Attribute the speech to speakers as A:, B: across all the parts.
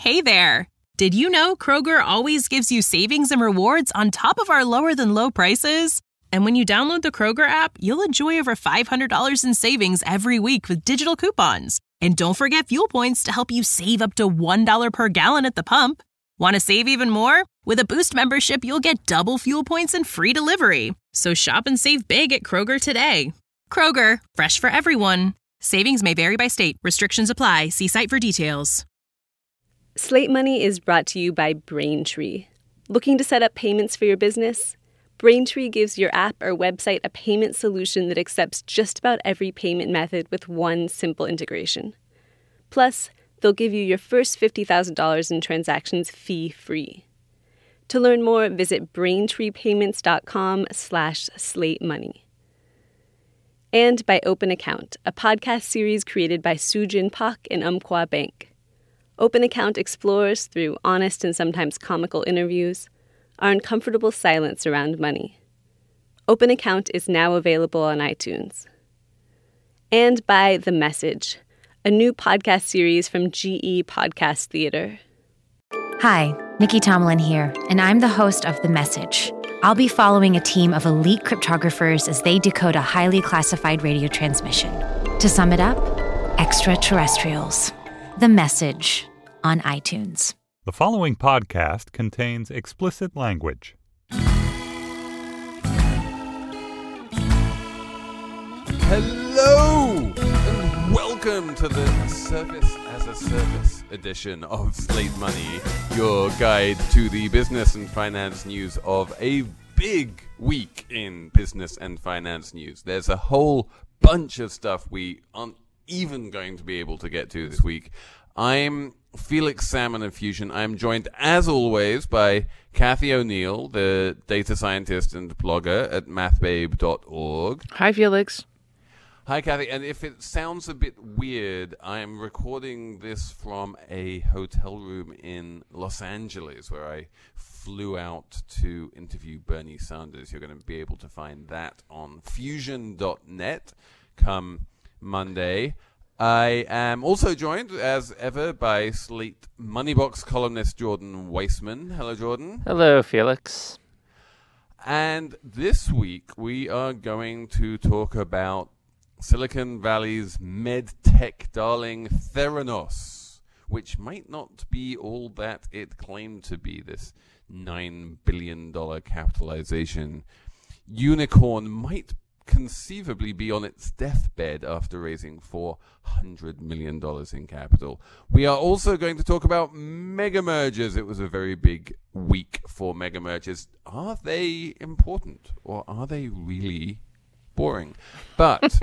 A: Hey there! Did you know Kroger always gives you savings and rewards on top of our lower-than-low prices? And when you download the Kroger app, you'll enjoy over $500 in savings every week with digital coupons. And don't forget fuel points to help you save up to $1 per gallon at the pump. Want to save even more? With a Boost membership, you'll get double fuel points and free delivery. So shop and save big at Kroger today. Kroger, fresh for everyone. Savings may vary by state. Restrictions apply. See site for details.
B: Slate Money is brought to you by Braintree. Looking to set up payments for your business? Braintree gives your app or website a payment solution that accepts just about every payment method with one simple integration. Plus, they'll give you your first $50,000 in transactions fee-free. To learn more, visit BraintreePayments.com/slatemoney. And by Open Account, a podcast series created by Soojin Pak and Umpqua Bank. Open Account explores, through honest and sometimes comical interviews, our uncomfortable silence around money. Open Account is now available on iTunes. And by The Message, a new podcast series from GE Podcast Theater.
C: Hi, Nikki Tomlin here, and I'm the host of The Message. I'll be following a team of elite cryptographers as they decode a highly classified radio transmission. To sum it up, extraterrestrials. The Message on iTunes.
D: The following podcast contains explicit language.
E: Hello, and welcome to the Service as a Service edition of Slate Money, your guide to the business and finance news of a big week in business and finance news. There's a whole bunch of stuff we aren't even going to be able to get to this week. I'm Felix Salmon of Fusion. I'm joined, as always, by Kathy O'Neill, the data scientist and blogger at mathbabe.org.
F: Hi, Felix.
E: Hi, Kathy. And if it sounds a bit weird, I'm recording this from a hotel room in Los Angeles, where I flew out to interview Bernie Sanders. You're going to be able to find that on fusion.net come Monday. I am also joined, as ever, by Slate Moneybox columnist Jordan Weissman. Hello, Jordan.
F: Hello, Felix.
E: And this week, we are going to talk about Silicon Valley's medtech darling Theranos, which might not be all that it claimed to be. This $9 billion capitalization unicorn might conceivably be on its deathbed after raising $400 million in capital. We are also going to talk about mega mergers. It was a very big week for mega mergers. Are they important, or are they really boring? But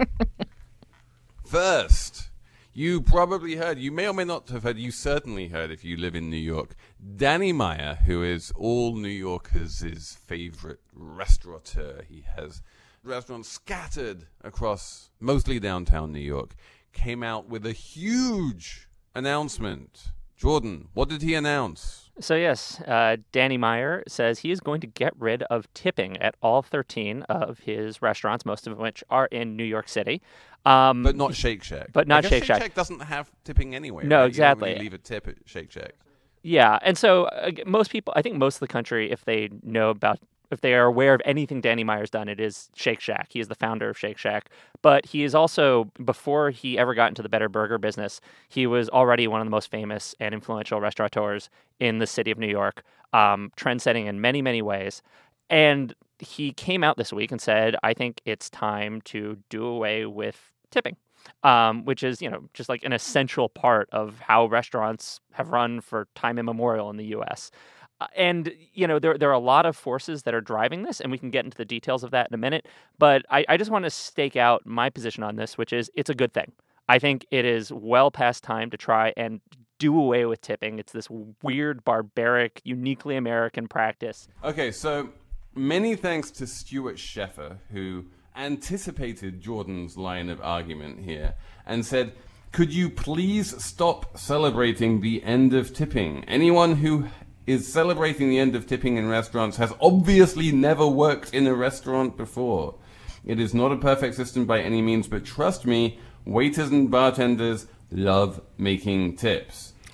E: first, you probably heard, you may or may not have heard, you certainly heard if you live in New York, Danny Meyer, who is all New Yorkers' favorite restaurateur. He has restaurants scattered across mostly downtown New York, came out with a huge announcement. Jordan, what did he announce?
F: So yes, Danny Meyer says he is going to get rid of tipping at all 13 of his restaurants, most of which are in New York City.
E: But not Shake Shack.
F: But not Shake Shack.
E: Shake Shack doesn't have tipping anyway.
F: No,
E: right?
F: exactly.
E: You don't really leave a tip at Shake Shack.
F: Yeah, and so most people, I think most of the country, if they are aware of anything Danny Meyer's done, it is Shake Shack. He is the founder of Shake Shack. But he is also, before he ever got into the better burger business, he was already one of the most famous and influential restaurateurs in the city of New York, trend-setting in many, many ways. And he came out this week and said, I think it's time to do away with tipping, which is, just like an essential part of how restaurants have run for time immemorial in the U.S., And, there are a lot of forces that are driving this, and we can get into the details of that in a minute. But I just want to stake out my position on this, which is it's a good thing. I think it is well past time to try and do away with tipping. It's this weird, barbaric, uniquely American practice.
E: Okay, so many thanks to Stuart Sheffer, who anticipated Jordan's line of argument here and said, could you please stop celebrating the end of tipping? Anyone who is celebrating the end of tipping in restaurants has obviously never worked in a restaurant before. It is not a perfect system by any means, but trust me, waiters and bartenders love making tips.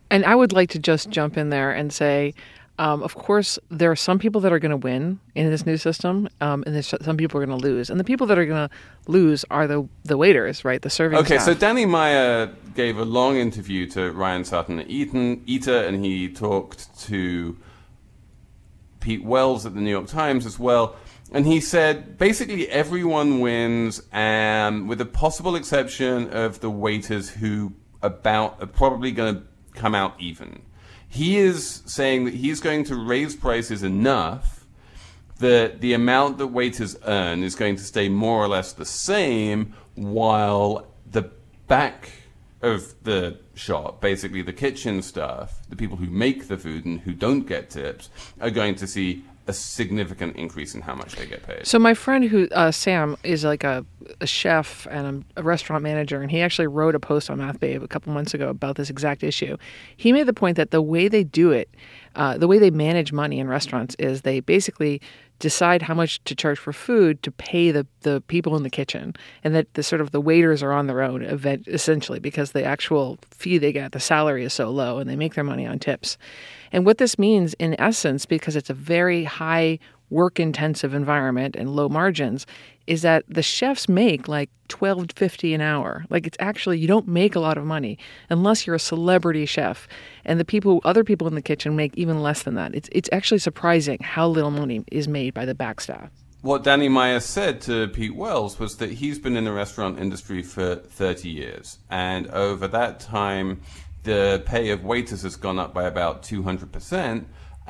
G: And I would like to just jump in there and say, of course, there are some people that are going to win in this new system, and there's some people are going to lose. And the people that are going to lose are the waiters, right? The serving
E: Okay,
G: staff.
E: so Danny Meyer gave a long interview to Ryan Sutton at Eater, and he talked to Pete Wells at the New York Times as well. And he said basically everyone wins, with the possible exception of the waiters who are probably going to come out even. He is saying that he's going to raise prices enough that the amount that waiters earn is going to stay more or less the same, while the back of the shop, basically the kitchen staff, the people who make the food and who don't get tips, are going to see a significant increase in how much they get paid.
G: So my friend Sam is like a chef and a restaurant manager, and he actually wrote a post on Math Babe a couple months ago about this exact issue. He made the point that the way they do it, the way they manage money in restaurants is they basically decide how much to charge for food to pay the people in the kitchen, and that the waiters are on their own essentially because the actual fee they get, the salary is so low, and they make their money on tips. And what this means, in essence, because it's a very high work-intensive environment and low margins, is that the chefs make like $12.50 an hour. Like, it's actually, you don't make a lot of money unless you're a celebrity chef. And other people in the kitchen make even less than that. It's actually surprising how little money is made by the back staff.
E: What Danny Meyer said to Pete Wells was that he's been in the restaurant industry for 30 years. And over that time, the pay of waiters has gone up by about 200%,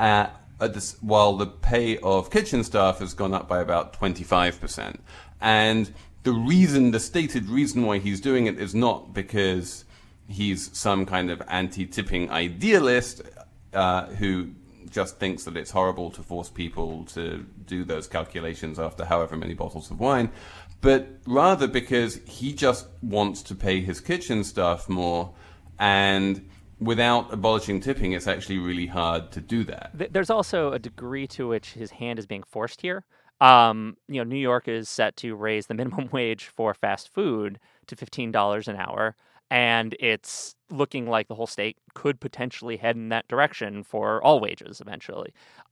E: while the pay of kitchen staff has gone up by about 25%. And the stated reason why he's doing it is not because he's some kind of anti-tipping idealist who just thinks that it's horrible to force people to do those calculations after however many bottles of wine, but rather because he just wants to pay his kitchen staff more. And without abolishing tipping, it's actually really hard to do that.
F: There's also a degree to which his hand is being forced here. New York is set to raise the minimum wage for fast food to $15 an hour, and it's looking like the whole state could potentially head in that direction for all wages eventually.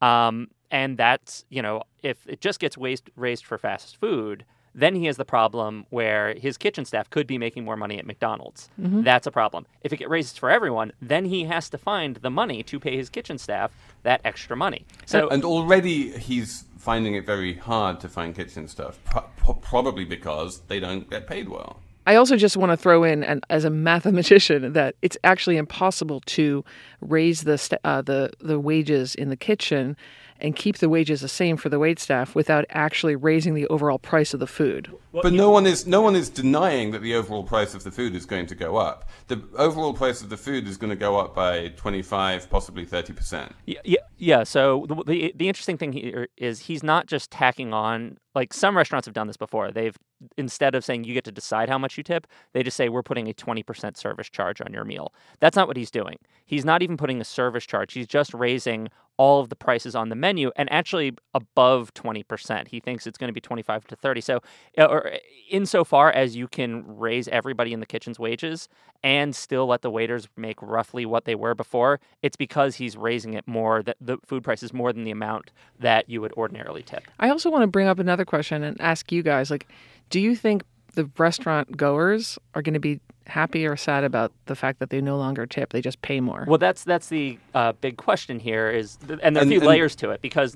F: And that's, if it just gets raised for fast food, then he has the problem where his kitchen staff could be making more money at McDonald's. Mm-hmm. That's a problem. If it gets raised for everyone, then he has to find the money to pay his kitchen staff that extra money.
E: And already he's finding it very hard to find kitchen staff, probably because they don't get paid well.
G: I also just want to throw in, and as a mathematician, that it's actually impossible to raise the wages in the kitchen and keep the wages the same for the wait staff without actually raising the overall price of the food.
E: But no one is denying that the overall price of the food is going to go up. The overall price of the food is going to go up by 25, possibly 30%.
F: Yeah. So the interesting thing here is he's not just tacking on, like some restaurants have done this before. They've, instead of saying you get to decide how much you tip, they just say we're putting a 20% service charge on your meal. That's not what he's doing. He's not even putting a service charge. He's just raising all of the prices on the menu, and actually above 20%. He thinks it's going to be 25 to 30. So, or insofar as you can raise everybody in the kitchen's wages and still let the waiters make roughly what they were before, it's because he's raising it more, that the food prices more than the amount that you would ordinarily tip.
G: I also want to bring up another question and ask you guys, do you think the restaurant goers are going to be happy or sad about the fact that they no longer tip, they just pay more?
F: Well, that's the big question here, and there are a few layers to it, because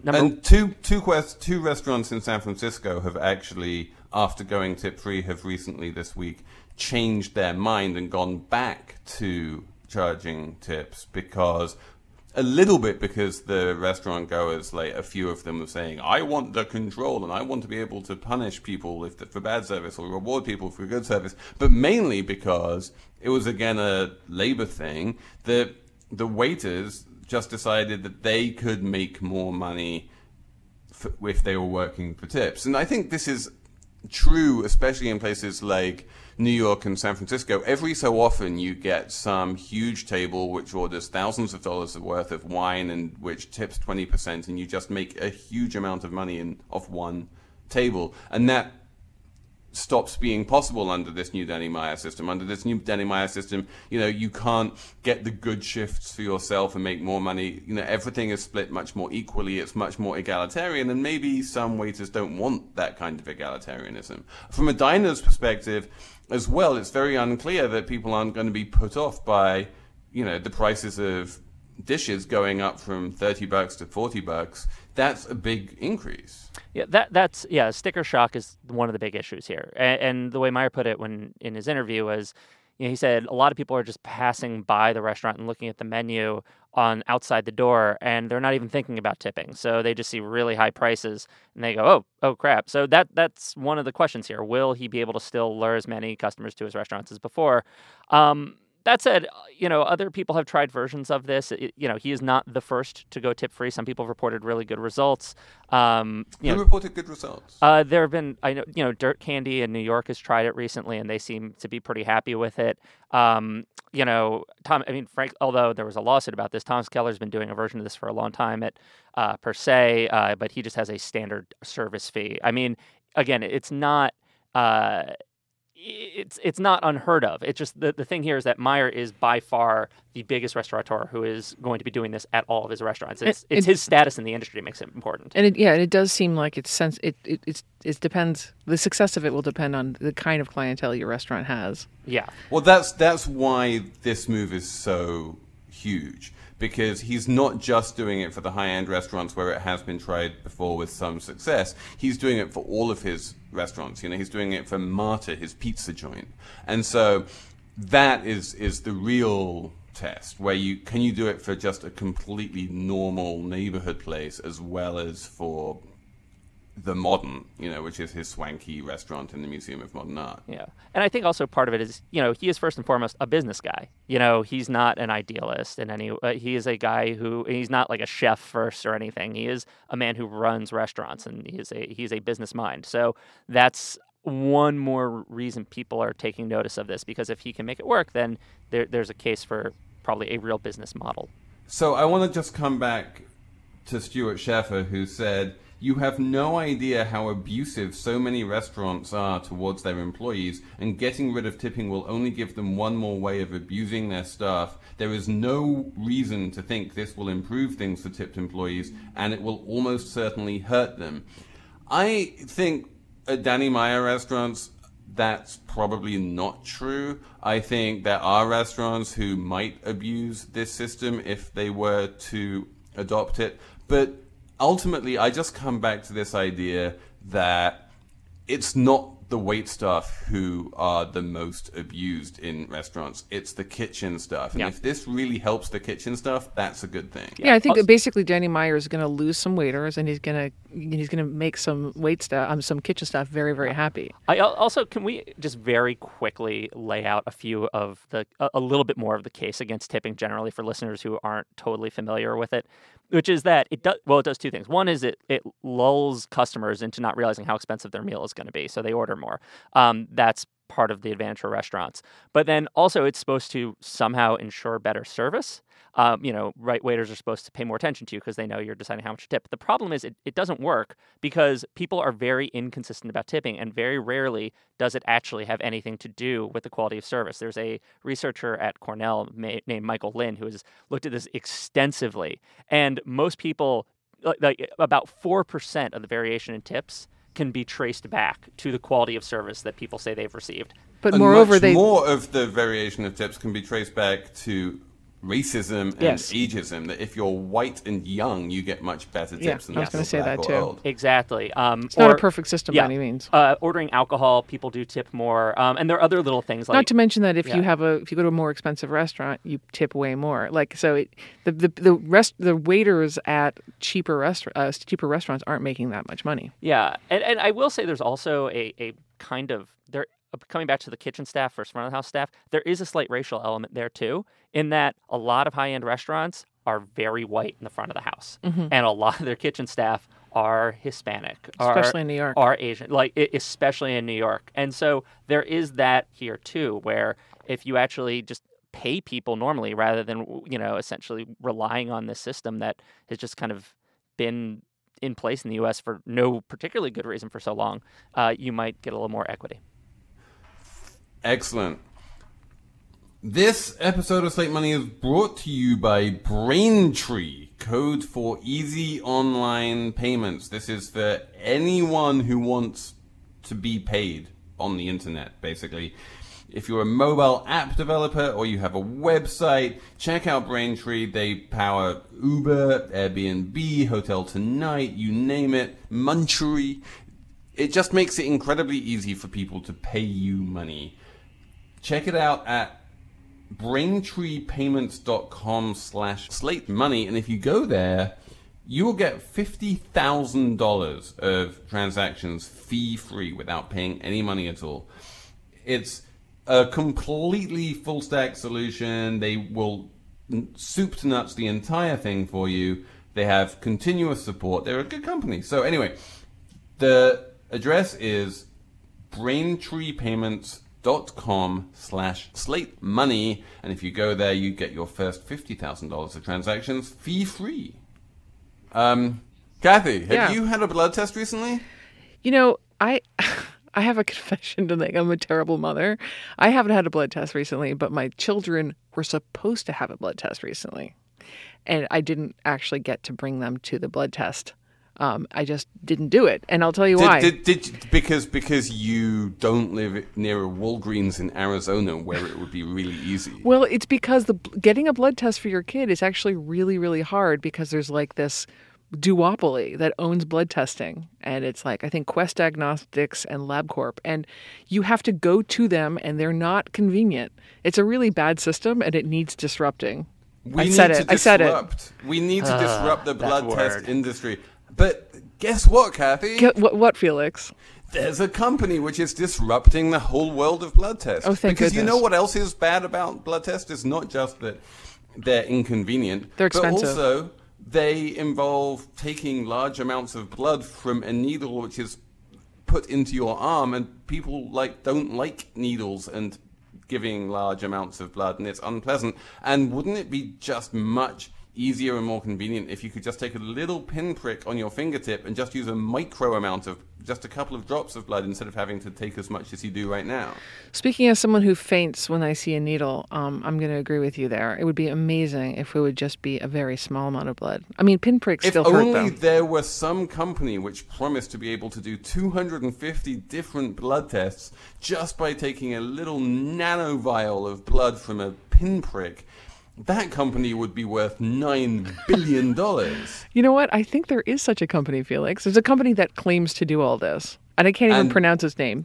E: two restaurants in San Francisco have actually, after going tip-free, have recently this week changed their mind and gone back to charging tips because the restaurant goers, like a few of them, were saying, I want the control and I want to be able to punish people for bad service or reward people for good service. But mainly because it was, again, a labor thing that the waiters just decided that they could make more money if they were working for tips. And I think this is true, especially in places like New York and San Francisco. Every so often you get some huge table which orders thousands of dollars worth of wine and which tips 20%, and you just make a huge amount of money off one table. And that stops being possible under this new Danny Meyer system. Under this new Danny Meyer system, you can't get the good shifts for yourself and make more money. Everything is split much more equally. It's much more egalitarian, and maybe some waiters don't want that kind of egalitarianism. From a diner's perspective as well, it's very unclear that people aren't going to be put off by, the prices of dishes going up from $30 to $40. That's a big increase.
F: Yeah, that's sticker shock is one of the big issues here. And the way Meyer put it when in his interview was, he said a lot of people are just passing by the restaurant and looking at the menu on outside the door, and they're not even thinking about tipping. So they just see really high prices, and they go, oh crap. So that's one of the questions here. Will he be able to still lure as many customers to his restaurants as before? That said, other people have tried versions of this. He is not the first to go tip-free. Some people have reported really good results.
E: Who reported good results?
F: There have been, Dirt Candy in New York has tried it recently, and they seem to be pretty happy with it. Frank, although there was a lawsuit about this, Thomas Keller's been doing a version of this for a long time at Per Se, but he just has a standard service fee. I mean, again, it's not... It's not unheard of. It's just the thing here is that Meyer is by far the biggest restaurateur who is going to be doing this at all of his restaurants. It's his status in the industry that makes it important.
G: And it does seem like it depends. The success of it will depend on the kind of clientele your restaurant has.
F: Yeah.
E: Well, that's why this move is so huge. Because he's not just doing it for the high-end restaurants where it has been tried before with some success. He's doing it for all of his restaurants. He's doing it for Marta, his pizza joint. And so that is the real test, where can you do it for just a completely normal neighborhood place as well as for the Modern, which is his swanky restaurant in the Museum of Modern Art.
F: Yeah. And I think also part of it is, he is first and foremost a business guy. He's not an idealist in any he is a guy he's not like a chef first or anything. He is a man who runs restaurants, and he's a business mind. So that's one more reason people are taking notice of this, because if he can make it work, then there's a case for probably a real business model.
E: So I want to just come back to Stuart Sheffer, who said, "You have no idea how abusive so many restaurants are towards their employees, and getting rid of tipping will only give them one more way of abusing their staff. There is no reason to think this will improve things for tipped employees, and it will almost certainly hurt them." I think at Danny Meyer restaurants, that's probably not true. I think there are restaurants who might abuse this system if they were to adopt it, but ultimately, I just come back to this idea that it's not the waitstaff who are the most abused in restaurants. It's the kitchen staff. And if this really helps the kitchen staff, that's a good thing.
G: Yeah, I think that basically Danny Meyer is going to lose some waiters, and he's going to make some some kitchen staff very, very happy.
F: Can we just very quickly lay out a little bit more of the case against tipping generally for listeners who aren't totally familiar with it? Which is that it does two things. One is it lulls customers into not realizing how expensive their meal is going to be, so they order more. That's part of the advantage for restaurants. But then also it's supposed to somehow ensure better service. Right waiters are supposed to pay more attention to you because they know you're deciding how much to tip. But the problem is it doesn't work because people are very inconsistent about tipping, and very rarely does it actually have anything to do with the quality of service. There's a researcher at Cornell named Michael Lynn who has looked at this extensively, and most people, like about 4% of the variation in tips can be traced back to the quality of service that people say they've received.
G: But moreover,
E: more of the variation of tips can be traced back to racism and ageism. That if you're white and young, you get much better tips than
G: I was going to say that too.
E: Old.
F: Exactly.
G: It's not a perfect system by any means.
F: Ordering alcohol, people do tip more, and there are other little things like.
G: Not to mention that if you go to a more expensive restaurant, you tip way more. Like the waiters at cheaper restaurants aren't making that much money.
F: Yeah, and I will say there's also a kind of there. Coming back to the kitchen staff versus front of the house staff, there is a slight racial element there too, in that a lot of high-end restaurants are very white in the front of the house, and a lot of their kitchen staff are Hispanic,
G: especially in New York,
F: are Asian, especially in New York. And so there is that here too, where if you actually just pay people normally rather than essentially relying on this system that has just kind of been in place in the U.S. for no particularly good reason for so long, you might get a little more equity.
E: Excellent. This episode of Slate Money is brought to you by Braintree, code for easy online payments. This is for anyone who wants to be paid on the internet, basically. If you're a mobile app developer or you have a website, check out Braintree. They power Uber, Airbnb, Hotel Tonight, you name it, Munchery. It just makes it incredibly easy for people to pay you money. Check it out at BraintreePayments.com/SlateMoney, and if you go there, you will get $50,000 of transactions fee-free without paying any money at all. It's a completely full-stack solution. They will soup to nuts the entire thing for you. They have continuous support. They're a good company. So anyway, the address is BraintreePayments.com/SlateMoney, and if you go there, you get your first $50,000 of transactions fee-free. Kathy, have you had a blood test recently?
G: You know, I have a confession to make. I'm a terrible mother. I haven't had a blood test recently, but my children were supposed to have a blood test recently, and I didn't actually get to bring them to the blood test. I just didn't do it, and I'll tell you why.
E: Because you don't live near a Walgreens in Arizona where it would be really easy.
G: Well, it's because getting a blood test for your kid is actually really, really hard because there's like this duopoly that owns blood testing, and it's like I think Quest Diagnostics and LabCorp, and you have to go to them, and they're not convenient. It's a really bad system, and it needs disrupting. I said it.
E: We need to disrupt the blood test industry. But guess what, Kathy?
G: What, Felix?
E: There's a company which is disrupting the whole world of blood tests.
G: Oh, thank
E: goodness. Because you know what else is bad about blood tests? It's not just that they're inconvenient.
G: They're expensive.
E: But also, they involve taking large amounts of blood from a needle which is put into your arm, and people don't like needles and giving large amounts of blood, and it's unpleasant. And wouldn't it be just much easier and more convenient if you could just take a little pinprick on your fingertip and just use a micro amount of just a couple of drops of blood instead of having to take as much as you do right now?
G: Speaking as someone who faints when I see a needle, I'm going to agree with you there. It would be amazing if it would just be a very small amount of blood. I mean, pinpricks still hurt, though. If only
E: there were some company which promised to be able to do 250 different blood tests just by taking a little nano vial of blood from a pinprick. That company would be worth $9 billion.
G: You know what? I think there is such a company, Felix. There's a company that claims to do all this. And I can't even pronounce its name.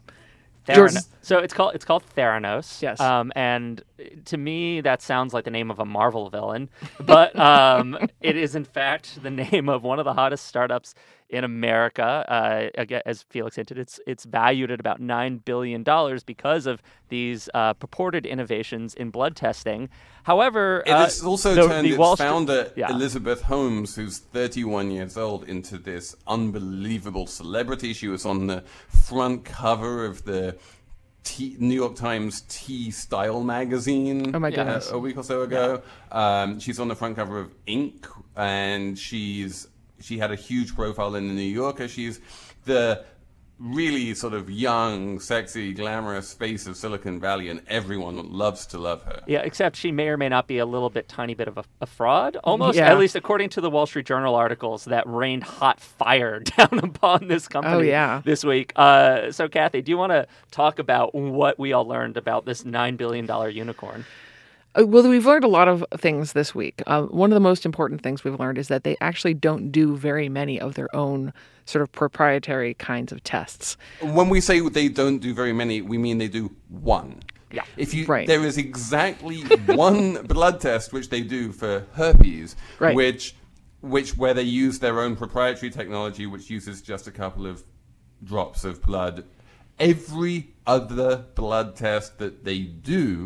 F: So it's called Theranos.
G: Yes.
F: And to me, that sounds like the name of a Marvel villain. But it is, in fact, the name of one of the hottest startups in America. Again, as Felix hinted, it's valued at about $9 billion because of these purported innovations in blood testing. However,
E: it has also turned its founder, Elizabeth Holmes, who's 31 years old, into this unbelievable celebrity. She was on the front cover of the New York Times T-Style magazine.
G: Oh my goodness.
E: A week or so ago. Yeah. She's on the front cover of Inc., and she had a huge profile in the New Yorker. She's the really sort of young, sexy, glamorous face of Silicon Valley, and everyone loves to love her.
F: Yeah, except she may or may not be a little bit tiny bit of a fraud, almost,
G: yeah.
F: At least according to the Wall Street Journal articles that rained hot fire down upon this company this week. So, Kathy, do you want to talk about what we all learned about this $9 billion unicorn?
G: Well, we've learned a lot of things this week. One of the most important things we've learned is that they actually don't do very many of their own sort of proprietary kinds of tests.
E: When we say they don't do very many, we mean they do one.
F: Yeah.
E: There is exactly one blood test which they do for herpes,
G: right.
E: which where they use their own proprietary technology, which uses just a couple of drops of blood. Every other blood test that they do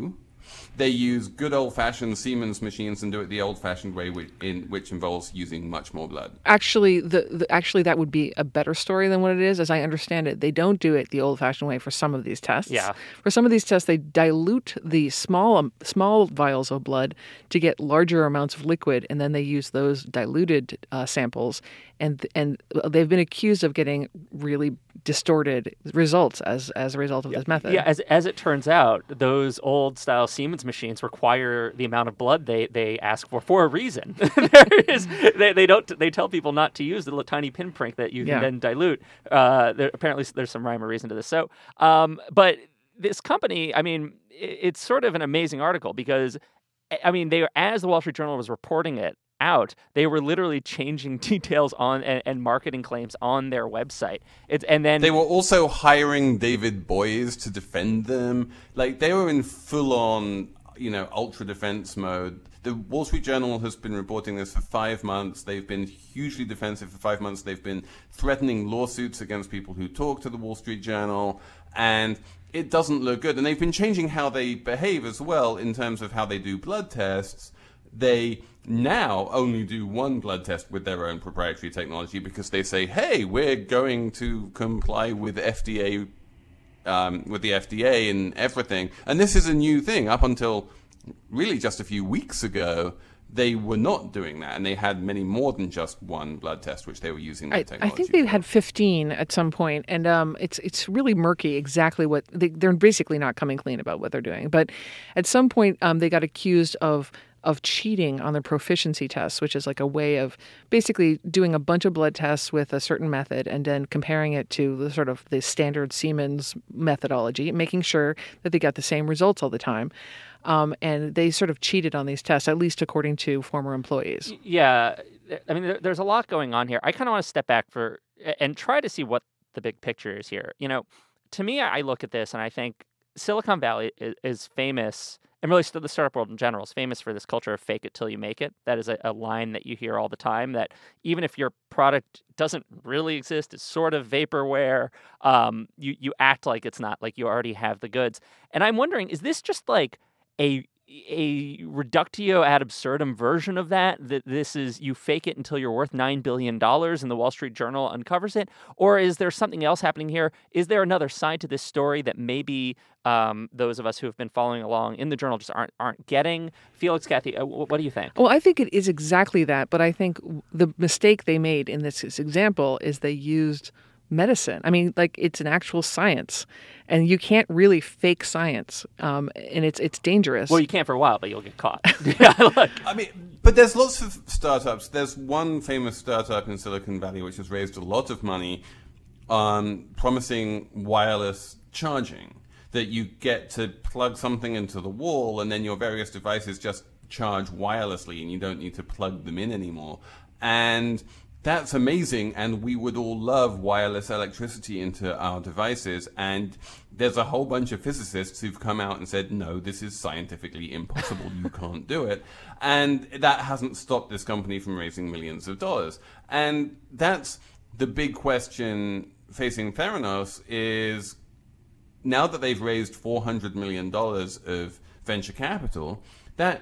E: They use good old-fashioned Siemens machines and do it the old-fashioned way, which involves using much more blood.
G: Actually, actually that would be a better story than what it is. As I understand it, they don't do it the old-fashioned way for some of these tests.
F: Yeah.
G: For some of these tests, they dilute the small vials of blood to get larger amounts of liquid, and then they use those diluted samples. And they've been accused of getting really distorted results as a result of this method.
F: Yeah, as it turns out, those old-style Siemens machines require the amount of blood they ask for a reason. They tell people not to use the little tiny pinprick that you can then dilute. Apparently, there's some rhyme or reason to this. So, but this company, I mean, it's sort of an amazing article because, I mean, as the Wall Street Journal was reporting it out, they were literally changing details on and marketing claims on their website. And then
E: they were also hiring David Boies to defend them. Like, they were in full-on, ultra defense mode. The Wall Street Journal has been reporting this for 5 months. They've been hugely defensive for 5 months. They've been threatening lawsuits against people who talk to the Wall Street Journal, and it doesn't look good. And they've been changing how they behave as well in terms of how they do blood tests. They now only do one blood test with their own proprietary technology because they say, hey, we're going to comply with FDA, with the FDA and everything. And this is a new thing. Up until really just a few weeks ago, they were not doing that, and they had many more than just one blood test, which they were using their technology.
G: I think they had 15 at some point, and it's really murky exactly what they're basically not coming clean about what they're doing. But at some point, they got accused of cheating on their proficiency tests, which is like a way of basically doing a bunch of blood tests with a certain method and then comparing it to the sort of the standard Siemens methodology, making sure that they got the same results all the time. And they sort of cheated on these tests, at least according to former employees.
F: Yeah. I mean, there's a lot going on here. I kind of want to step back and try to see what the big picture is here. To me, I look at this and I think Silicon Valley is famous, and really the startup world in general is famous for this culture of fake it till you make it. That is a line that you hear all the time, that even if your product doesn't really exist, it's sort of vaporware, you act like it's not, like you already have the goods. And I'm wondering, is this just like a reductio ad absurdum version of that this is you fake it until you're worth $9 billion and the Wall Street Journal uncovers it? Or is there something else happening here? Is there another side to this story that maybe those of us who have been following along in the journal just aren't getting? Felix, Kathy, what do you think?
G: Well, I think it is exactly that, but I think the mistake they made in this example is they used medicine. I mean, like, it's an actual science, and you can't really fake science, and it's dangerous.
F: Well, you can for a while, but you'll get caught.
E: I mean, but there's lots of startups. There's one famous startup in Silicon Valley which has raised a lot of money on promising wireless charging, that you get to plug something into the wall and then your various devices just charge wirelessly and you don't need to plug them in anymore. And that's amazing, and we would all love wireless electricity into our devices. And there's a whole bunch of physicists who've come out and said, no, this is scientifically impossible. You can't do it. And that hasn't stopped this company from raising millions of dollars. And that's the big question facing Theranos, is now that they've raised $400 million of venture capital, that,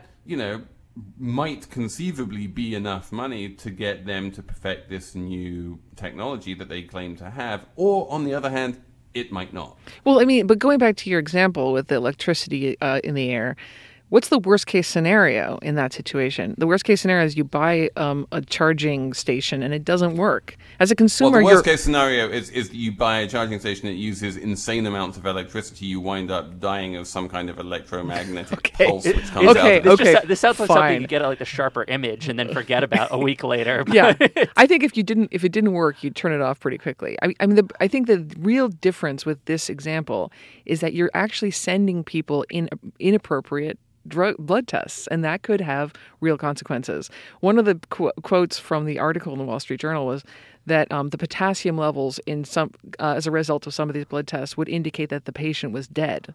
E: might conceivably be enough money to get them to perfect this new technology that they claim to have. Or, on the other hand, it might not.
G: Well, I mean, but going back to your example with the electricity in the air, what's the worst case scenario in that situation? The worst case scenario is you buy a charging station and it doesn't work. As a consumer,
E: the worst case scenario is that you buy a charging station that uses insane amounts of electricity. You wind up dying of some kind of electromagnetic pulse which comes out of it.
F: This sounds like something you get like the sharper image and then forget about a week later.
G: Yeah, I think if it didn't work, you'd turn it off pretty quickly. I mean, I think the real difference with this example is that you're actually sending people in inappropriate blood tests, and that could have real consequences. One of the quotes from the article in the Wall Street Journal was that the potassium levels in some, as a result of some of these blood tests, would indicate that the patient was dead.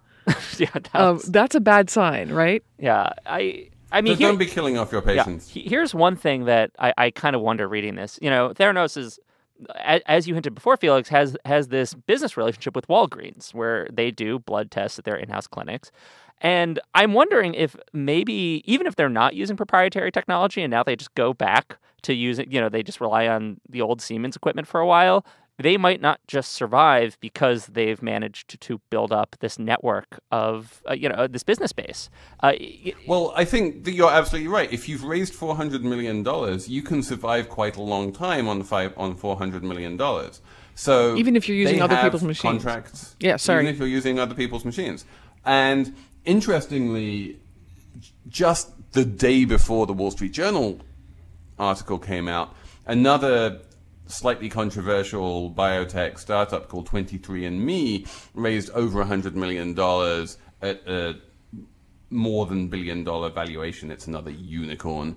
G: That's a bad sign, right?
F: Yeah, I mean,
E: don't be killing off your patients.
F: Yeah, here's one thing that I kind of wonder reading this. Theranos is as you hinted before, Felix has this business relationship with Walgreens where they do blood tests at their in-house clinics. And I'm wondering if maybe, even if they're not using proprietary technology and now they just go back to using, they just rely on the old Siemens equipment for a while, they might not just survive because they've managed to build up this network of, this business base.
E: Well, I think that you're absolutely right. If you've raised $400 million, you can survive quite a long time on $400 million. So
G: even if you're using other people's machines.
E: Contracts.
G: Yeah, sorry.
E: Even if you're using other people's machines. And interestingly, just the day before the Wall Street Journal article came out, another slightly controversial biotech startup called 23andMe raised over $100 million at a more than $1 billion valuation. It's another unicorn.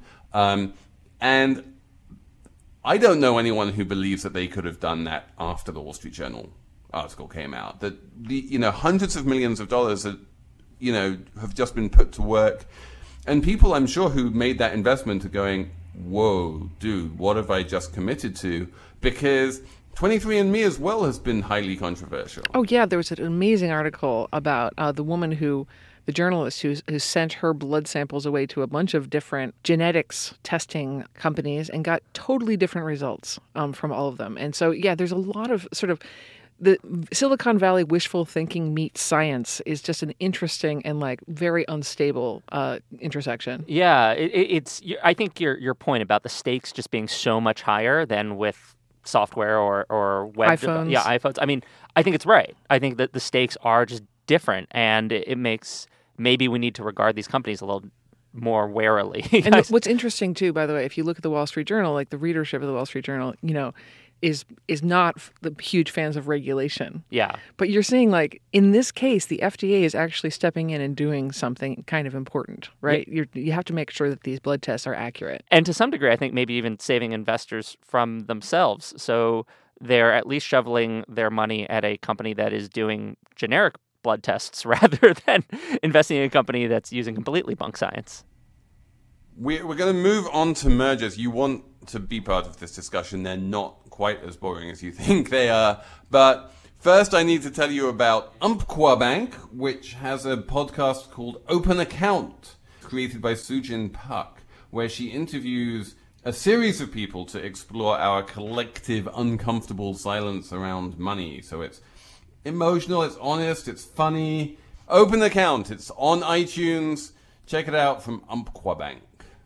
E: And I don't know anyone who believes that they could have done that after the Wall Street Journal article came out. That hundreds of millions of dollars that have just been put to work, and people I'm sure who made that investment are going, whoa, dude, what have I just committed to? Because 23andMe as well has been highly controversial.
G: Oh, yeah. There was an amazing article about the journalist who sent her blood samples away to a bunch of different genetics testing companies and got totally different results from all of them. And so, yeah, there's a lot of sort of the Silicon Valley wishful thinking meets science is just an interesting and very unstable intersection.
F: Yeah, it's. I think your point about the stakes just being so much higher than with software or web
G: iPhones.
F: iPhones. I mean, I think it's right. I think that the stakes are just different, and it makes maybe we need to regard these companies a little more warily.
G: And what's interesting too, by the way, if you look at the Wall Street Journal, the readership of the Wall Street Journal, is not the huge fans of regulation.
F: Yeah.
G: But you're seeing in this case, the FDA is actually stepping in and doing something kind of important, right? Yeah. You have to make sure that these blood tests are accurate.
F: And to some degree, I think maybe even saving investors from themselves. So they're at least shoveling their money at a company that is doing generic blood tests rather than investing in a company that's using completely bunk science.
E: We're going to move on to mergers. You want to be part of this discussion. They're not quite as boring as you think they are. But first, I need to tell you about Umpqua Bank, which has a podcast called Open Account, created by Sujin Pak, where she interviews a series of people to explore our collective uncomfortable silence around money. So it's emotional, it's honest, it's funny. Open Account, it's on iTunes. Check it out from Umpqua Bank.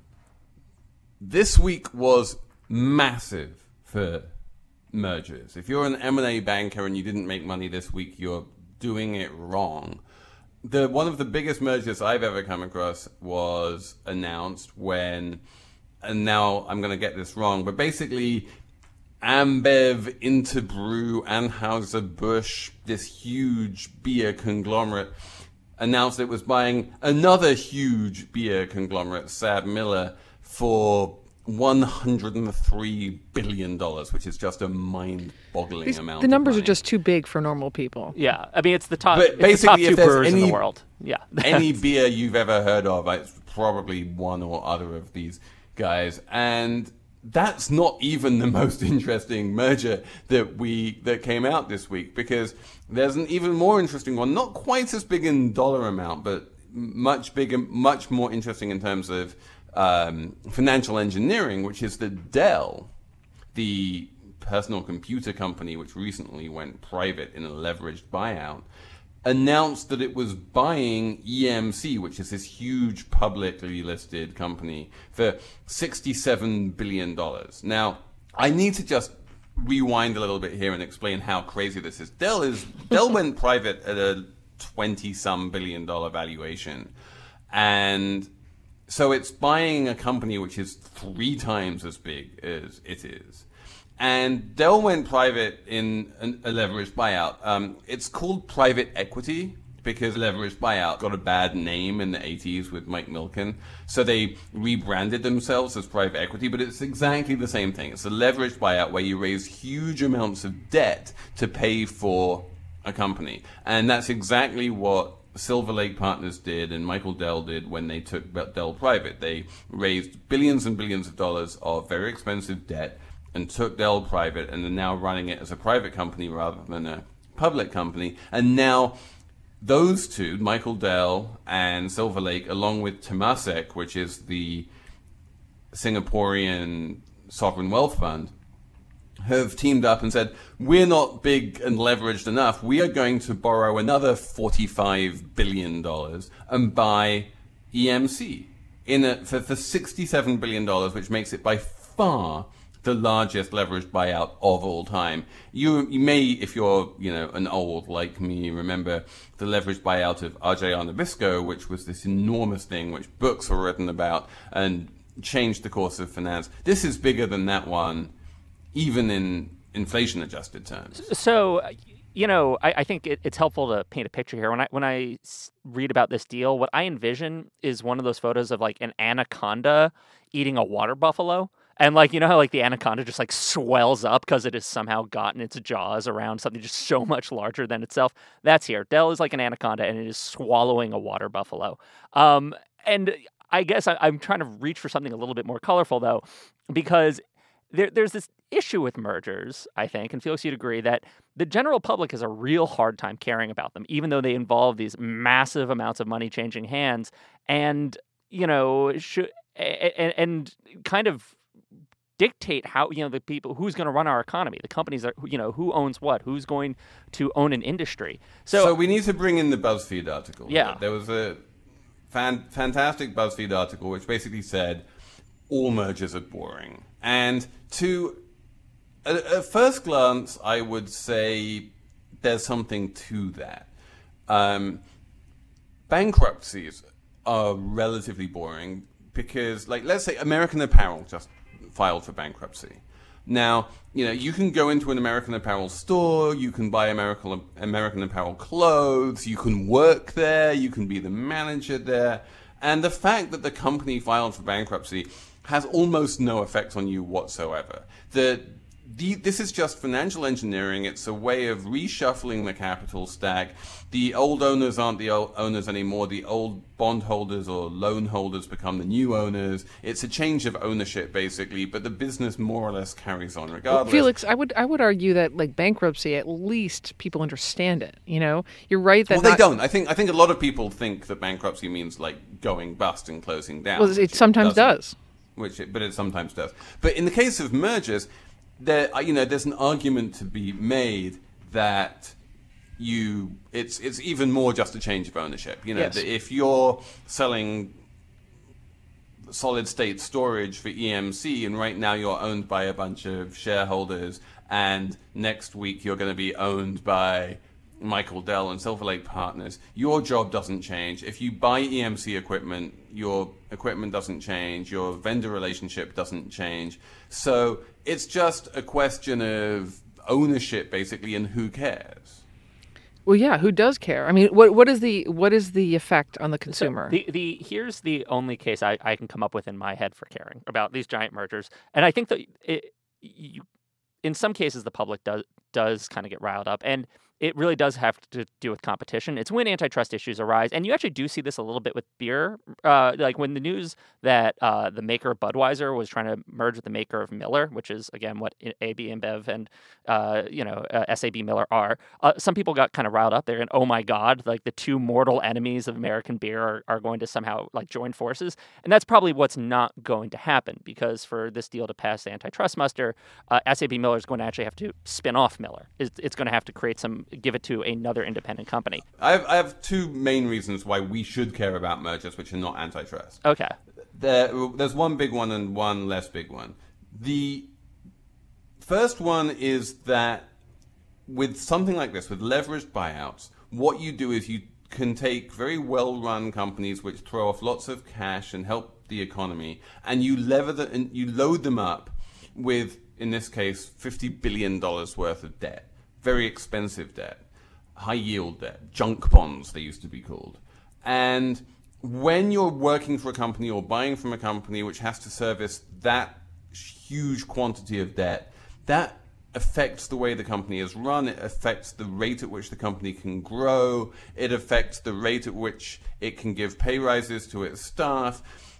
E: This week was massive for mergers. If you're an M&A banker and you didn't make money this week, you're doing it wrong. One of the biggest mergers I've ever come across was announced when, and now I'm going to get this wrong, but basically Ambev, Interbrew, Anheuser-Busch, this huge beer conglomerate, announced it was buying another huge beer conglomerate, SABMiller, for $103 billion, which is just a mind-boggling amount.
G: The numbers
E: of money.
G: are just too big for normal people.
F: Yeah, I mean, it's the top,
E: but basically,
F: the top two brewers in the world. Yeah.
E: Any beer you've ever heard of, it's probably one or other of these guys. And that's not even the most interesting merger that came out this week, because there's an even more interesting one, not quite as big in dollar amount, but much bigger, much more interesting in terms of financial engineering, which is that Dell, the personal computer company which recently went private in a leveraged buyout, announced that it was buying EMC, which is this huge publicly listed company, for $67 billion. Now, I need to just rewind a little bit here and explain how crazy this is. Dell went private at a 20-some billion dollar valuation, and so it's buying a company which is 3 times as big as it is. And Dell went private in a leveraged buyout. It's called private equity because leveraged buyout got a bad name in the 80s with Mike Milken. So they rebranded themselves as private equity, but it's exactly the same thing. It's a leveraged buyout where you raise huge amounts of debt to pay for a company. And that's exactly what Silver Lake Partners did and Michael Dell did when they took Dell private. They raised billions and billions of dollars of very expensive debt and took Dell private and are now running it as a private company rather than a public company. And now those two, Michael Dell and Silver Lake, along with Temasek, which is the Singaporean sovereign wealth fund, have teamed up and said, we're not big and leveraged enough. We are going to borrow another $45 billion and buy EMC for $67 billion, which makes it by far the largest leveraged buyout of all time. You may, if you're an old like me, remember the leveraged buyout of RJ Nabisco, which was this enormous thing which books were written about and changed the course of finance. This is bigger than that one, even in inflation-adjusted terms.
F: So, I think it's helpful to paint a picture here. When I read about this deal, what I envision is one of those photos of like an anaconda eating a water buffalo. And how the anaconda just swells up because it has somehow gotten its jaws around something just so much larger than itself. That's here. Dell is like an anaconda and it is swallowing a water buffalo. And I guess I'm trying to reach for something a little bit more colorful though, because there's this issue with mergers, I think, and Felix, you'd agree that the general public has a real hard time caring about them, even though they involve these massive amounts of money changing hands, and and kind of dictate how the people who's going to run our economy, the companies that who owns what, who's going to own an industry. So
E: we need to bring in the BuzzFeed article.
F: Yeah,
E: there was a fantastic BuzzFeed article which basically said all mergers are boring. And to at first glance, I would say there's something to that. Bankruptcies are relatively boring because, let's say American Apparel just filed for bankruptcy. Now, you can go into an American Apparel store, you can buy American Apparel clothes, you can work there, you can be the manager there. And the fact that the company filed for bankruptcy has almost no effect on you whatsoever. This is just financial engineering. It's a way of reshuffling the capital stack. The old owners aren't the old owners anymore. The old bondholders or loan holders become the new owners. It's a change of ownership, basically, but the business more or less carries on regardless.
G: Felix, I would argue that bankruptcy, at least people understand it. You're right that
E: they don't. I think a lot of people think that bankruptcy means going bust and closing down.
G: Well, it sometimes does.
E: But it sometimes does. But in the case of mergers, there's an argument to be made that it's even more just a change of ownership.
G: Yes.
E: That if you're selling solid state storage for EMC and right now you're owned by a bunch of shareholders and next week you're going to be owned by Michael Dell and Silver Lake Partners, your job doesn't change. If you buy EMC equipment, your equipment doesn't change, your vendor relationship doesn't change. So it's just a question of ownership, basically, and who cares?
G: Well, yeah, who does care? I mean, what is the effect on the consumer?
F: So here's the only case I can come up with in my head for caring about these giant mergers, and I think that in some cases the public does kind of get riled up, and it really does have to do with competition. It's when antitrust issues arise, and you actually do see this a little bit with beer. When the news that the maker of Budweiser was trying to merge with the maker of Miller, which is, again, what AB InBev and SAB Miller are, some people got kind of riled up there, and oh my God, the two mortal enemies of American beer are going to somehow join forces. And that's probably what's not going to happen, because for this deal to pass the antitrust muster, SAB Miller is going to actually have to spin off Miller. It's going to have to give it to another independent company.
E: I have two main reasons why we should care about mergers which are not antitrust.
F: Okay.
E: There's one big one and one less big one. The first one is that with something like this, with leveraged buyouts, what you do is you can take very well-run companies which throw off lots of cash and help the economy, and you load them up with, in this case, $50 billion worth of debt. Very expensive debt, high-yield debt, junk bonds they used to be called. And when you're working for a company or buying from a company which has to service that huge quantity of debt, that affects the way the company is run. It affects the rate at which the company can grow. It affects the rate at which it can give pay rises to its staff.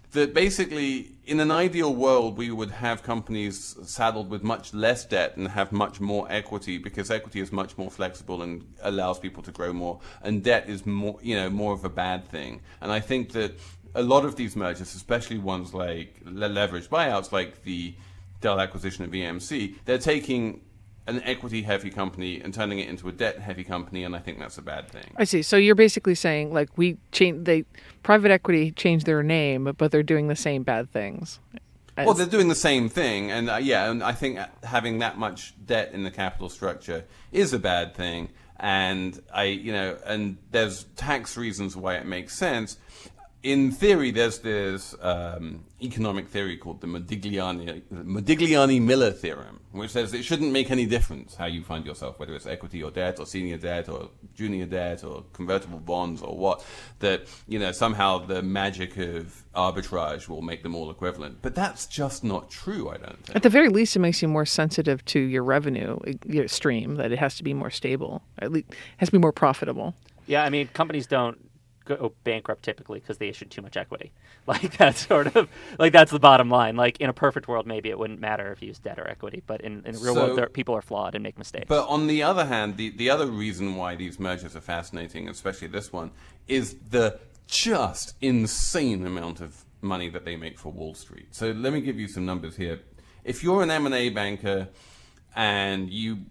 E: that basically, in an ideal world, we would have companies saddled with much less debt and have much more equity, because equity is much more flexible and allows people to grow more, and debt is more, more of a bad thing. And I think that a lot of these mergers, especially ones like leveraged buyouts, like the Dell acquisition of EMC, they're taking an equity-heavy company and turning it into a debt-heavy company, and I think that's a bad thing.
G: I see. So you're basically saying, like, private equity changed their name, but they're doing the same bad things.
E: Well, they're doing the same thing, and and I think having that much debt in the capital structure is a bad thing, and and there's tax reasons why it makes sense. In theory, there's this economic theory called the Modigliani-Miller theorem, which says it shouldn't make any difference how you find yourself, whether it's equity or debt or senior debt or junior debt or convertible bonds or what, that, somehow the magic of arbitrage will make them all equivalent. But that's just not true, I don't think.
G: At the very least, it makes you more sensitive to your revenue stream, that it has to be more stable, at least it has to be more profitable.
F: Yeah, I mean, companies don't go bankrupt typically because they issued too much equity. Like, that's that's the bottom line. Like, in a perfect world, maybe it wouldn't matter if you use debt or equity, but in the real world, people are flawed and make mistakes.
E: But on the other hand, the other reason why these mergers are fascinating, especially this one, is the just insane amount of money that they make for Wall Street. So let me give you some numbers here. If you're an M&A banker and you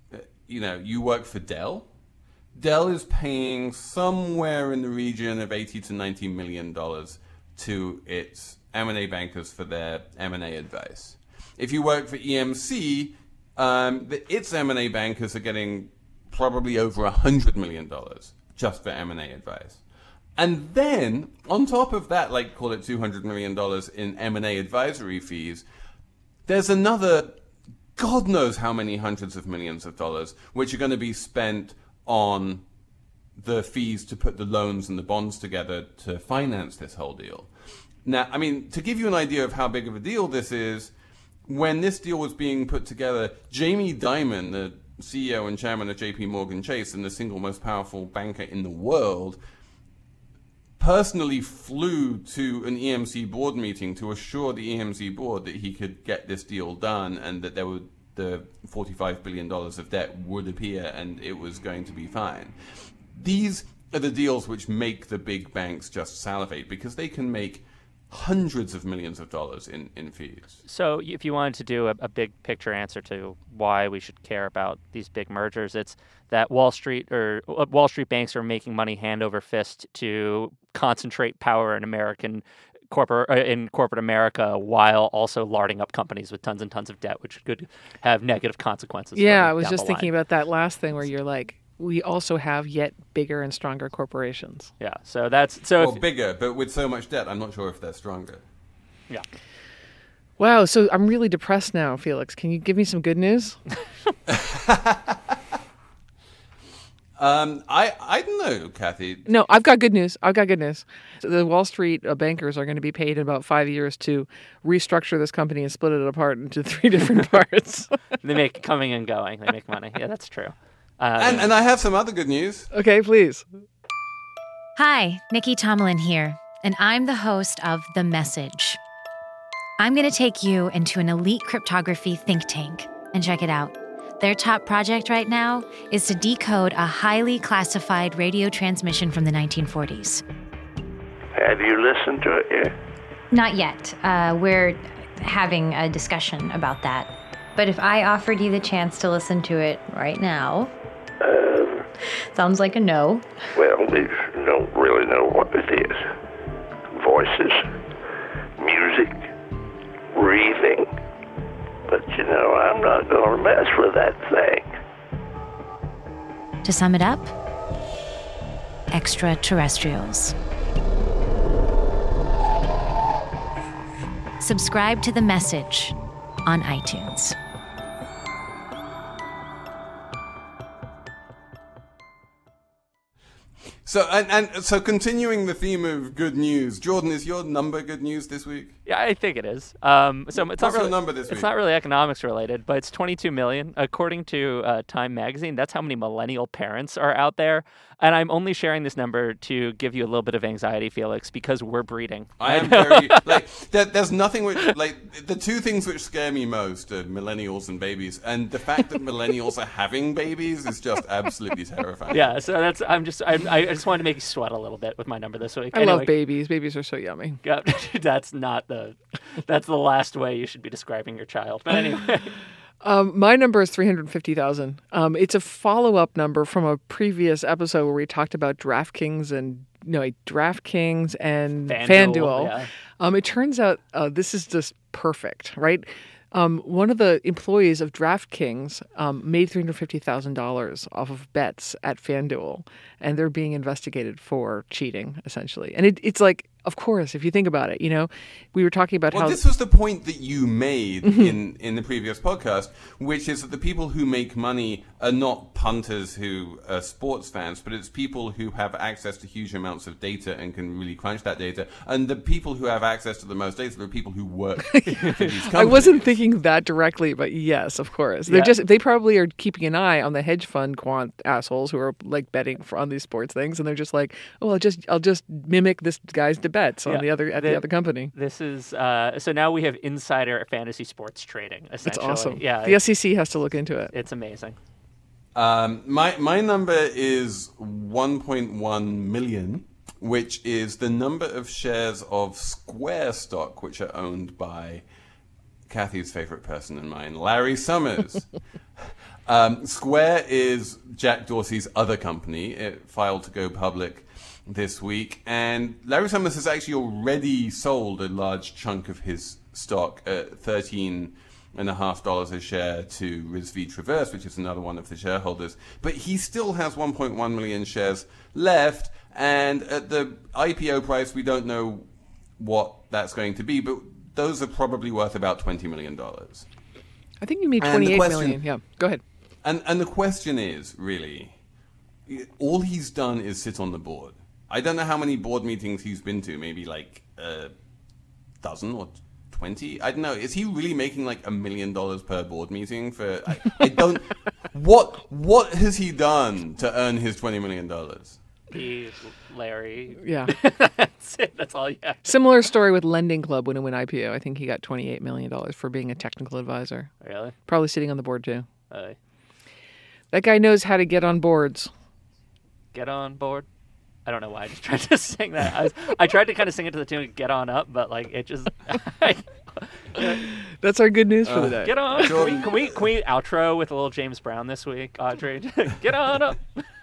E: work for Dell is paying somewhere in the region of $80 to $90 million to its M&A bankers for their M&A advice. If you work for EMC, its M&A bankers are getting probably over $100 million just for M&A advice. And then, on top of that, like, call it $200 million in M&A advisory fees, there's another God knows how many hundreds of millions of dollars which are going to be spent on the fees to put the loans and the bonds together to finance this whole deal. Now, I mean, to give you an idea of how big of a deal this is, when this deal was being put together, Jamie Dimon, the CEO and chairman of JP Morgan Chase and the single most powerful banker in the world, personally flew to an EMC board meeting to assure the EMC board that he could get this deal done and that the $45 billion of debt would appear and it was going to be fine. These are the deals which make the big banks just salivate, because they can make hundreds of millions of dollars in fees.
F: So if you wanted to do a big picture answer to why we should care about these big mergers, it's that Wall Street banks are making money hand over fist to concentrate power in corporate America, while also larding up companies with tons and tons of debt, which could have negative consequences.
G: Yeah, I was just thinking about that last thing where you're like, we also have yet bigger and stronger corporations.
F: Yeah, so that's so.
E: Well, bigger, but with so much debt, I'm not sure if they're stronger.
F: Yeah.
G: Wow, so I'm really depressed now, Felix. Can you give me some good news?
E: I don't know, Kathy.
G: No, I've got good news. So the Wall Street bankers are going to be paid in about 5 years to restructure this company and split it apart into 3 different parts.
F: They make coming and going. They make money. Yeah, that's true.
E: And I have some other good news.
G: Okay, please.
C: Hi, Nikki Tomlin here, and I'm the host of The Message. I'm going to take you into an elite cryptography think tank, and check it out. Their top project right now is to decode a highly classified radio transmission from the 1940s.
H: Have you listened to it yet?
C: Not yet. We're having a discussion about that. But if I offered you the chance to listen to it right now... sounds like a no.
H: Well, you don't really know what it is. Voices, music, breathing. But, I'm not going to mess with that thing.
C: To sum it up, extraterrestrials. Subscribe to The Message on iTunes.
E: So, and so continuing the theme of good news, Jordan, is your number good news this week?
F: Yeah, I think it is. So it's
E: What's
F: not really
E: your number this week?
F: It's not really economics related, but it's 22 million according to Time Magazine. That's how many millennial parents are out there, and I'm only sharing this number to give you a little bit of anxiety, Felix, because we're breeding.
E: I am very like there's nothing which like the two things which scare me most are millennials and babies, and the fact that millennials are having babies is just absolutely terrifying.
F: Yeah, so I just wanted to make you sweat a little bit with my number this week.
G: I love babies. Babies are so yummy.
F: Yeah, that's the last way you should be describing your child. But anyway.
G: My number is 350,000. It's a follow-up number from a previous episode where we talked about DraftKings and FanDuel.
F: Yeah.
G: It turns out this is just perfect, right? One of the employees of DraftKings made $350,000 off of bets at FanDuel, and they're being investigated for cheating, essentially. And it's like, of course, if you think about it, we were talking about how...
E: this was the point that you made in the previous podcast, which is that the people who make money are not punters who are sports fans, but it's people who have access to huge amounts of data and can really crunch that data. And the people who have access to the most data are people who work for these companies.
G: I wasn't thinking that directly, but yes, of course. They probably are keeping an eye on the hedge fund quant assholes who are like betting on these sports things, and they're just like, oh, I'll just mimic this guy's bets on the other company.
F: This is so now we have insider fantasy sports trading. Essentially,
G: it's awesome.
F: Yeah,
G: the SEC has to look into it.
F: It's amazing.
E: My number is 1.1 million, which is the number of shares of Square stock which are owned by Kathy's favorite person and mine, Larry Summers. Square is Jack Dorsey's other company. It filed to go public this week, and Larry Summers has actually already sold a large chunk of his stock at $13.50 a share to Rizvi Traverse, which is another one of the shareholders. But he still has 1.1 million shares left, and at the IPO price, we don't know what that's going to be, but those are probably worth about $20 million.
G: I think you mean 28 million. Yeah, go ahead.
E: And the question is, really, all he's done is sit on the board. I don't know how many board meetings he's been to, maybe like a dozen or 20. I don't know. Is he really making like $1 million per board meeting? I don't. What has he done to earn his $20 million?
F: Larry.
G: Yeah.
F: That's it. That's all you have.
G: Similar story with Lending Club when it went IPO. I think he got $28 million for being a technical advisor.
F: Really?
G: Probably sitting on the board too. That guy knows how to get on boards.
F: Get on board? I don't know why I just tried to sing that. I tried to kind of sing it to the tune of Get On Up, but like it just...
G: That's our good news for the day.
F: Get on. Can we outro with a little James Brown this week, Audrey? Get on up.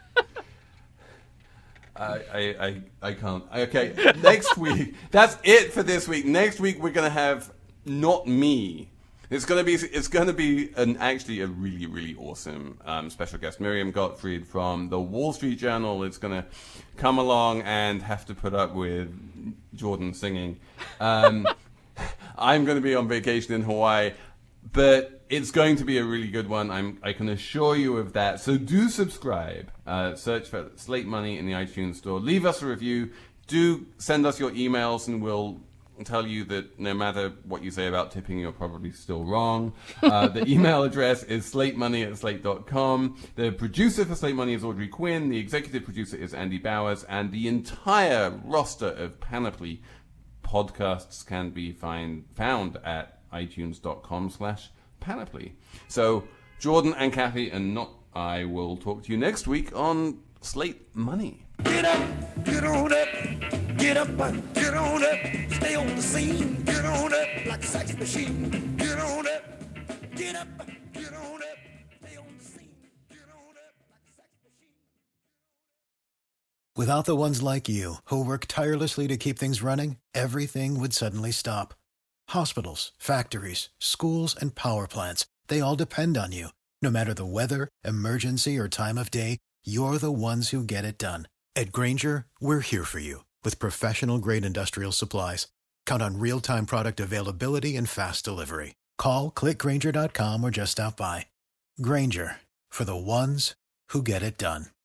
E: I can't. Okay, next week. That's it for this week. Next week we're gonna have not me. It's gonna be actually a really, really awesome special guest. Miriam Gottfried from the Wall Street Journal is gonna come along and have to put up with Jordan singing. I'm gonna be on vacation in Hawaii, but it's going to be a really good one. I can assure you of that. So do subscribe. Search for Slate Money in the iTunes store. Leave us a review. Do send us your emails, and we'll tell you that no matter what you say about tipping, you're probably still wrong. The email address is slatemoney@slate.com. The producer for Slate Money is Audrey Quinn. The executive producer is Andy Bowers. And the entire roster of Panoply podcasts can be found at itunes.com/Panoply. So Jordan and Kathy and not I will talk to you next week on Slate Money.
I: Get up, get on up, get up, get on up, stay on the scene, get on up like a sex machine, get on up, get up, get on up, stay on the scene, get on up like a sex machine.
J: Without the ones like you, who work tirelessly to keep things running, everything would suddenly stop. Hospitals, factories, schools, and power plants, they all depend on you. No matter the weather, emergency, or time of day, you're the ones who get it done. At Grainger, we're here for you with professional-grade industrial supplies. Count on real-time product availability and fast delivery. Call, click Grainger.com, or just stop by. Grainger, for the ones who get it done.